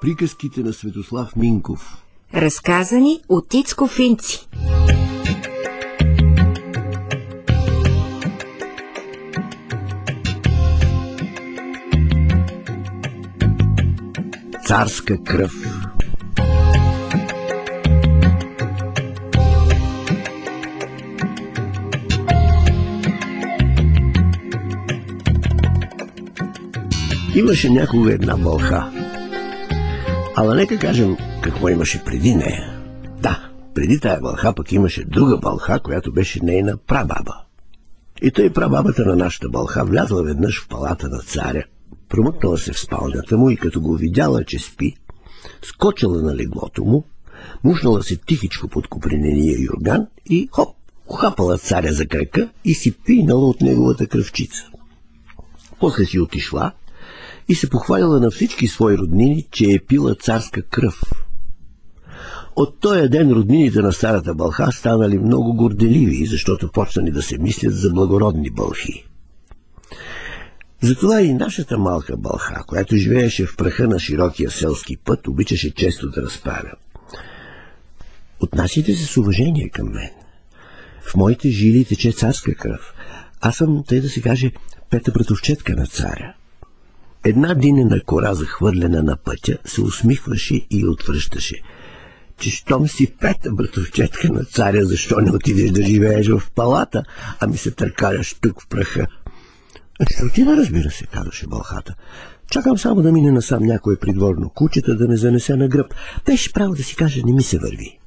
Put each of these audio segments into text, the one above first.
Приказките на Светослав Минков. Разказани от Ицко Финци. Царска кръв. Имаше някога една бълха. Ала нека кажем какво имаше преди нея. Да, преди тая бълха пък имаше друга бълха, която беше нейна прабаба. И тъй прабабата на нашата бълха влязла веднъж в палата на царя, промъкнала се в спалнята му и като го видяла, че спи, скочила на леглото му, мушнала се тихичко под копринения юрган и хоп, ухапала царя за крака и си пийнала от неговата кръвчица. После си отишла и се похвалила на всички свои роднини, че е пила царска кръв. От този ден роднините на старата бълха станали много горделиви, защото почнали да се мислят за благородни бълхи. Затова и нашата малка бълха, която живееше в праха на широкия селски път, обичаше често да разправя: отнасяйте се с уважение към мен. В моите жили тече царска кръв. Аз съм, тъй да се каже, пета братовчетка на царя. Една динена кора, захвърлена на пътя, се усмихваше и отвръщаше: че щом си пета братовчетка на царя, защо не отидеш да живееш в палата, а ми се търкаляш тук в праха? Ще отида, разбира се, казваше бълхата. Чакам само да мине насам някое придворно кучета да ме занесе на гръб. Беше право да си каже, не ми се върви.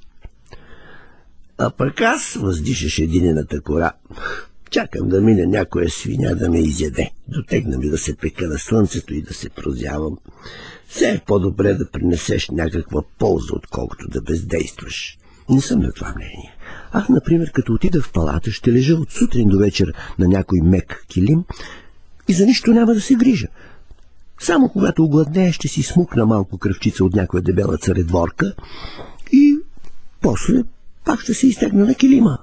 А пък аз, въздишаше динената кора, чакам да мине някоя свиня да ме изяде. Дотегна ми да се пека на слънцето и да се прозявам. Все е по-добре да принесеш някаква полза, отколкото да бездействаш. Не съм на това мнение. Аз, например, като отида в палата, ще лежа от сутрин до вечер на някой мек килим и за нищо няма да се грижа. Само когато огладнея, ще си смукна малко кръвчица от някоя дебела царедворка и после пак ще се изтегна на килима.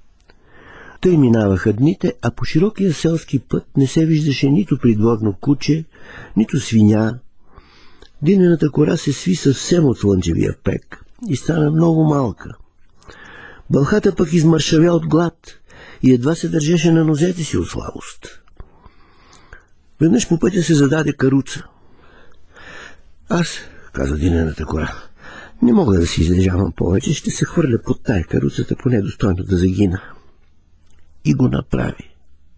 Тъй минаваха дните, а по широкия селски път не се виждаше нито придворно куче, нито свиня. Динената кора се сви съвсем от слънчевия пек и стана много малка. Бълхата пък измършавя от глад и едва се държеше на нозете си от слабост. Веднъж по пътя се зададе каруца. Аз, каза динената кора, не мога да си излежавам повече, ще се хвърля под тая каруцата, поне достойно да загина. И го направи.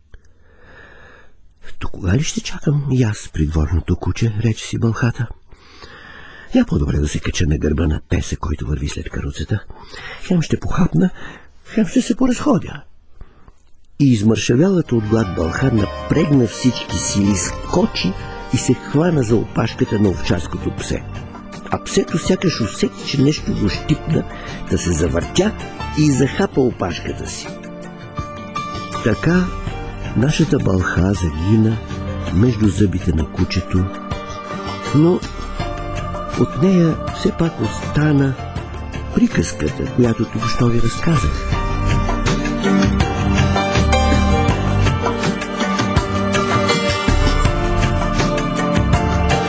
До кога ли ще чакам и аз придворното куче, рече си бълхата. Я по-добре да се кача на гърба на песа, който върви след каруцата. Хем ще похапна, хем ще се поразходя. И измършавялата от глад бълха напрегна всички сили, скочи и се хвана за опашката на овчарското псе. А псето сякаш усети, че нещо го щипна, да се завъртя и захапа опашката си. Така нашата бълха загина между зъбите на кучето, но от нея все пак остана приказката, която току-що ви разказах.